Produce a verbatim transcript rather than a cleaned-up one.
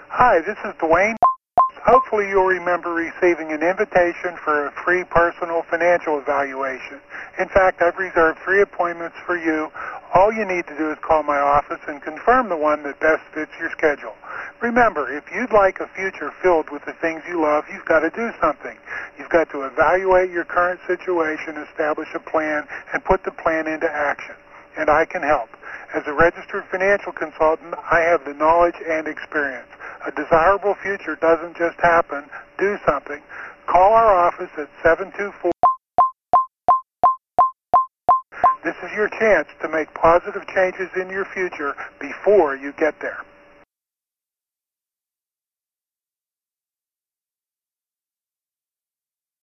Hi, this is Dwayne. Hopefully you'll remember receiving an invitation for a free personal financial evaluation. In fact, I've reserved three appointments for you. All you need to do is call my office and confirm the one that best fits your schedule. Remember, if you'd like a future filled with the things you love, you've got to do something. You've got to evaluate your current situation, establish a plan, and put the plan into action. And I can help. As a registered financial consultant, I have the knowledge and experience. A desirable future doesn't just happen. Do something. Call our office at seven two four. This is your chance to make positive changes in your future before you get there.